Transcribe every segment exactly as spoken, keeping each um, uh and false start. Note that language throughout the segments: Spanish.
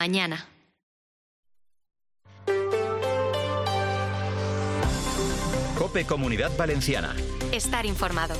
Mañana. COPE Comunidad Valenciana. Estar informado.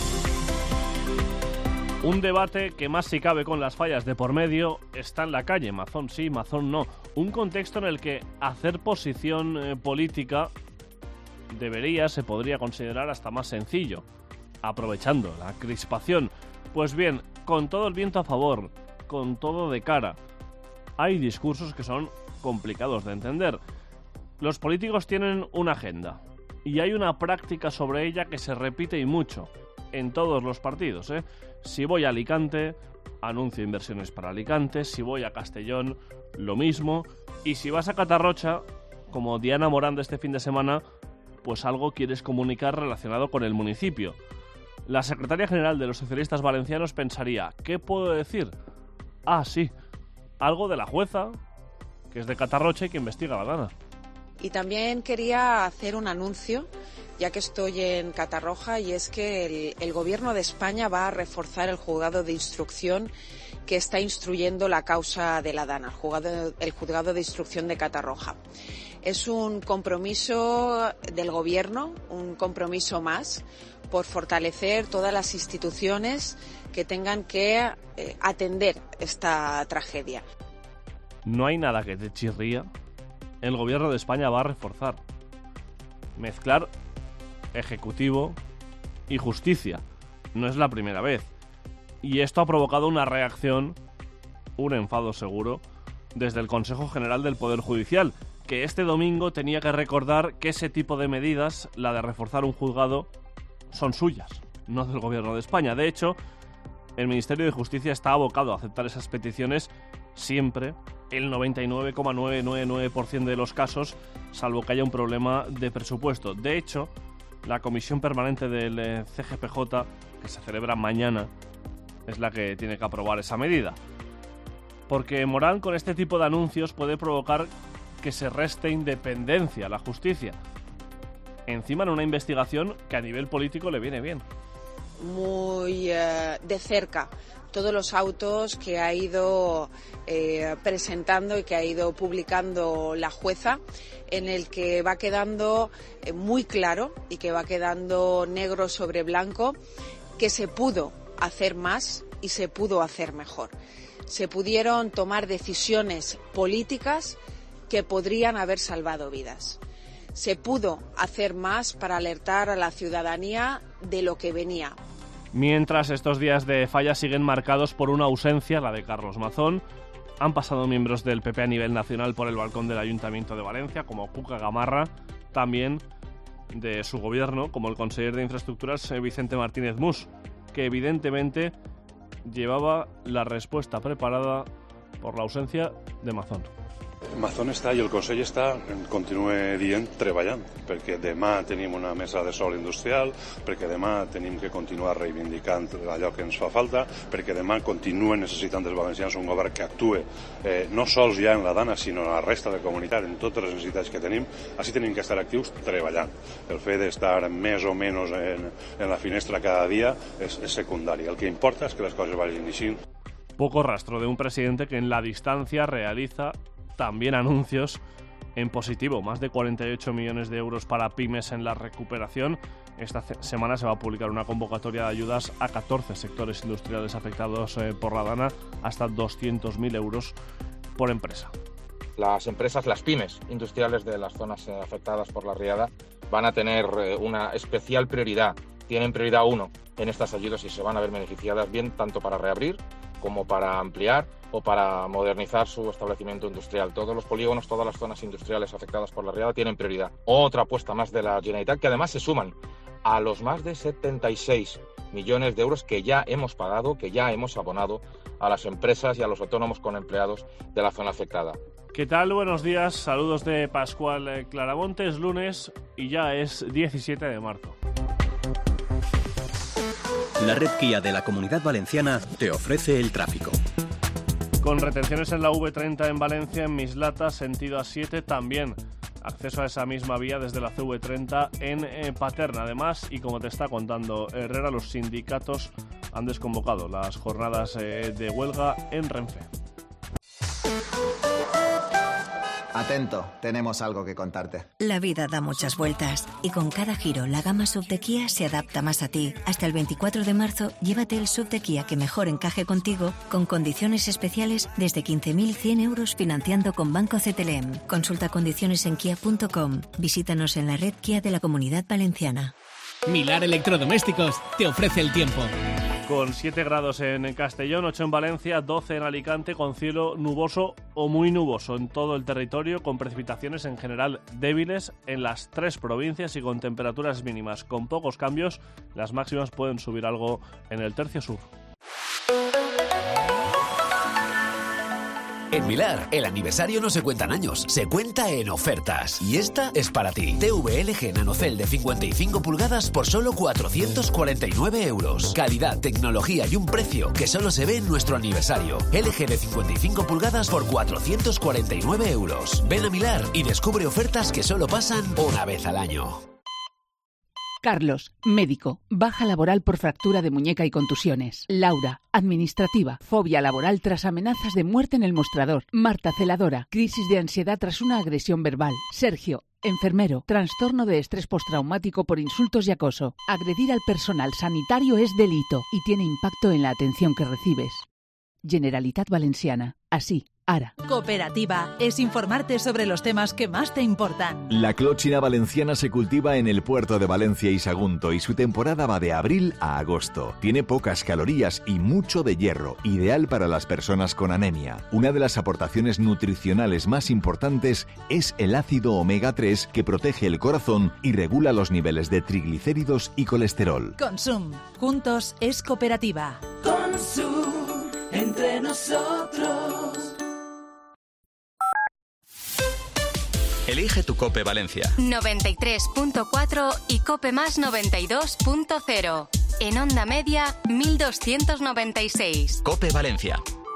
Un debate que más si cabe con las fallas de por medio está en la calle, Mazón sí, Mazón no. Un contexto en el que hacer posición eh, política debería, se podría considerar hasta más sencillo, aprovechando la crispación. Pues bien, con todo el viento a favor, con todo de cara, hay discursos que son complicados de entender. Los políticos tienen una agenda y hay una práctica sobre ella que se repite y mucho en todos los partidos, ¿eh? Si voy a Alicante, anuncio inversiones para Alicante. Si voy a Castellón, lo mismo. Y si vas a Catarrocha, como Diana Morán de este fin de semana, pues algo quieres comunicar relacionado con el municipio. La secretaria general de los socialistas valencianos pensaría, ¿qué puedo decir? Ah, sí, algo de la jueza, que es de Catarrocha y que investiga la Dana. Y también quería hacer un anuncio, ya que estoy en Catarroja, y es que el, el Gobierno de España va a reforzar el juzgado de instrucción que está instruyendo la causa de la Dana, el juzgado, el juzgado de instrucción de Catarroja. Es un compromiso del Gobierno, un compromiso más, por fortalecer todas las instituciones que tengan que eh, atender esta tragedia. No hay nada que te chirría. El Gobierno de España va a reforzar, mezclar ejecutivo y justicia. No es la primera vez. Y esto ha provocado una reacción, un enfado seguro, desde el Consejo General del Poder Judicial, que este domingo tenía que recordar que ese tipo de medidas, la de reforzar un juzgado, son suyas, no del Gobierno de España. De hecho, el Ministerio de Justicia está abocado a aceptar esas peticiones siempre, el noventa y nueve coma novecientos noventa y nueve por ciento de los casos, salvo que haya un problema de presupuesto. De hecho, la comisión permanente del C G P J, que se celebra mañana, es la que tiene que aprobar esa medida. Porque Morán, con este tipo de anuncios, puede provocar que se reste independencia a la justicia. Encima en una investigación que a nivel político le viene bien. Muy eh, de cerca todos los autos que ha ido eh, presentando y que ha ido publicando la jueza, en el que va quedando eh, muy claro y que va quedando negro sobre blanco que se pudo hacer más y se pudo hacer mejor. Se pudieron tomar decisiones políticas que podrían haber salvado vidas. Se pudo hacer más para alertar a la ciudadanía de lo que venía. Mientras estos días de falla siguen marcados por una ausencia, la de Carlos Mazón, han pasado miembros del P P a nivel nacional por el balcón del Ayuntamiento de Valencia, como Cuca Gamarra, también de su gobierno, como el consejero de Infraestructuras Vicente Martínez Mus, que evidentemente llevaba la respuesta preparada por la ausencia de Mazón. Mazón està i el Consell està, continua dient, treballant, perquè demà tenim una mesa de sòl industrial, perquè demà tenim que continuar reivindicant allò que ens fa falta, perquè demà continuen necessitant els valencians un govern que actue eh, no sols ja en la Dana, sinó en la resta de comunitat, en totes les necessitats que tenim. Així tenim que estar actius treballant. El fet d'estar més o menys en, en la finestra cada dia és, és secundari. El que importa és que les coses vagin així. Poco rastro de un presidente que en la distancia realiza también anuncios en positivo, más de cuarenta y ocho millones de euros para pymes en la recuperación. Esta semana se va a publicar una convocatoria de ayudas a catorce sectores industriales afectados eh, por la Dana, hasta doscientos mil euros por empresa. Las empresas, las pymes industriales de las zonas eh, afectadas por la riada van a tener eh, una especial prioridad, tienen prioridad uno en estas ayudas y se van a ver beneficiadas bien tanto para reabrir como para ampliar o para modernizar su establecimiento industrial. Todos los polígonos, todas las zonas industriales afectadas por la riada tienen prioridad. Otra apuesta más de la Generalitat, que además se suman a los más de setenta y seis millones de euros que ya hemos pagado, que ya hemos abonado a las empresas y a los autónomos con empleados de la zona afectada. ¿Qué tal? Buenos días, saludos de Pascual Claramonte. Es lunes y ya es diecisiete de marzo. La red Kia de la Comunidad Valenciana te ofrece el tráfico. Con retenciones en la V treinta en Valencia, en Mislata, sentido A siete también. Acceso a esa misma vía desde la C V treinta en eh, Paterna. Además, y como te está contando Herrera, los sindicatos han desconvocado las jornadas eh, de huelga en Renfe. Atento, tenemos algo que contarte. La vida da muchas vueltas y con cada giro la gama S U V de Kia se adapta más a ti. Hasta el veinticuatro de marzo, llévate el S U V de Kia que mejor encaje contigo con condiciones especiales desde quince mil cien euros financiando con Banco C T L M. Consulta condiciones en kia punto com. Visítanos en la red Kia de la Comunidad Valenciana. Milar Electrodomésticos te ofrece el tiempo. Con siete grados en Castellón, ocho en Valencia, doce en Alicante, con cielo nuboso o muy nuboso en todo el territorio, con precipitaciones en general débiles en las tres provincias y con temperaturas mínimas con pocos cambios. Las máximas pueden subir algo en el tercio sur. En Milar, el aniversario no se cuenta en años, se cuenta en ofertas. Y esta es para ti. T V L G Nanocell de cincuenta y cinco pulgadas por solo cuatrocientos cuarenta y nueve euros. Calidad, tecnología y un precio que solo se ve en nuestro aniversario. L G de cincuenta y cinco pulgadas por cuatrocientos cuarenta y nueve euros. Ven a Milar y descubre ofertas que solo pasan una vez al año. Carlos, médico, baja laboral por fractura de muñeca y contusiones. Laura, administrativa, fobia laboral tras amenazas de muerte en el mostrador. Marta, celadora, crisis de ansiedad tras una agresión verbal. Sergio, enfermero, trastorno de estrés postraumático por insultos y acoso. Agredir al personal sanitario es delito y tiene impacto en la atención que recibes. Generalitat Valenciana, así. Ara. Cooperativa es informarte sobre los temas que más te importan. La clóchina valenciana se cultiva en el puerto de Valencia y Sagunto y su temporada va de abril a agosto. Tiene pocas calorías y mucho de hierro, ideal para las personas con anemia. Una de las aportaciones nutricionales más importantes es el ácido omega tres que protege el corazón y regula los niveles de triglicéridos y colesterol. Consum. Juntos es cooperativa. Consum. Entre nosotros. Elige tu Cope Valencia. noventa y tres punto cuatro y Cope Más noventa y dos punto cero. En onda media, mil doscientos noventa y seis. Cope Valencia.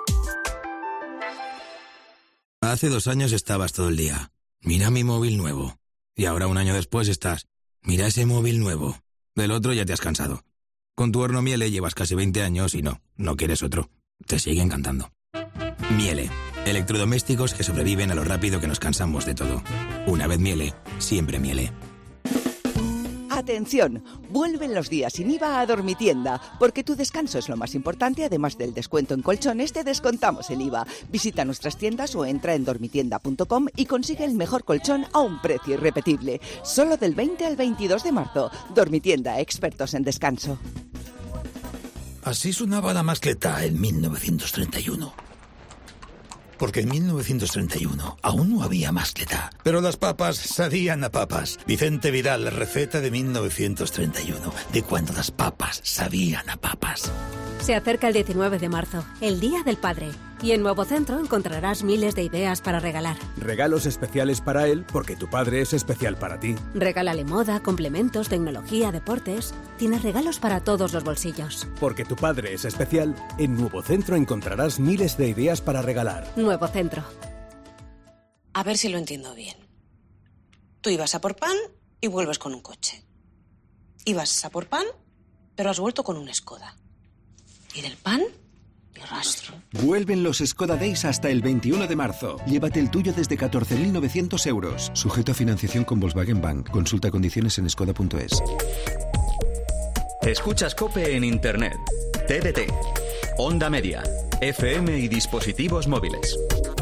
Hace dos años estabas todo el día. Mira mi móvil nuevo. Y ahora un año después estás. Mira ese móvil nuevo. Del otro ya te has cansado. Con tu horno Miele llevas casi veinte años y no, no quieres otro. Te sigue encantando. Miele. Electrodomésticos que sobreviven a lo rápido que nos cansamos de todo. Una vez Miele, siempre Miele. Atención, vuelven los días sin I V A a Dormitienda, porque tu descanso es lo más importante. Además del descuento en colchones, te descontamos el I V A. Visita nuestras tiendas o entra en dormitienda punto com y consigue el mejor colchón a un precio irrepetible. Solo del veinte al veintidós de marzo. Dormitienda, expertos en descanso. Así sonaba la mascleta en mil novecientos treinta y uno. Porque en mil novecientos treinta y uno aún no había mascleta. Pero las papas sabían a papas. Vicente Vidal, receta de mil novecientos treinta y uno, de cuando las papas sabían a papas. Se acerca el diecinueve de marzo, el Día del Padre. Y en Nuevo Centro encontrarás miles de ideas para regalar. Regalos especiales para él, porque tu padre es especial para ti. Regálale moda, complementos, tecnología, deportes. Tienes regalos para todos los bolsillos. Porque tu padre es especial, en Nuevo Centro encontrarás miles de ideas para regalar. Nuevo Centro. A ver si lo entiendo bien. Tú ibas a por pan y vuelves con un coche. Ibas a por pan, pero has vuelto con un Skoda. ¿Y del pan? Y rastro. Vuelven los Skoda Days hasta el veintiuno de marzo. Llévate el tuyo desde catorce mil novecientos euros. Sujeto a financiación con Volkswagen Bank. Consulta condiciones en skoda punto es. Escuchas Cope en Internet, T D T, Onda Media, F M y dispositivos móviles.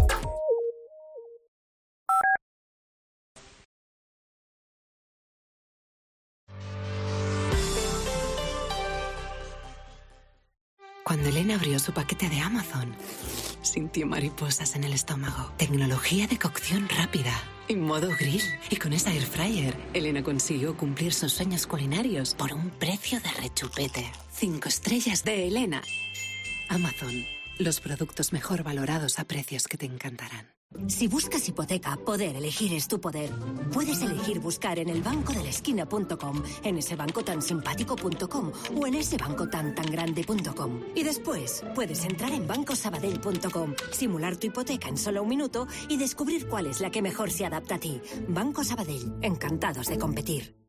Cuando Elena abrió su paquete de Amazon, sintió mariposas en el estómago. Tecnología de cocción rápida y modo grill. Y con esa air fryer, Elena consiguió cumplir sus sueños culinarios por un precio de rechupete. Cinco estrellas de Elena. Amazon, los productos mejor valorados a precios que te encantarán. Si buscas hipoteca, poder elegir es tu poder. Puedes elegir buscar en el banco de la esquina punto com, en ese banco tan simpático punto com o en ese banco tan tan grande punto com. Y después puedes entrar en banco sabadell punto com, simular tu hipoteca en solo un minuto y descubrir cuál es la que mejor se adapta a ti. Banco Sabadell, encantados de competir.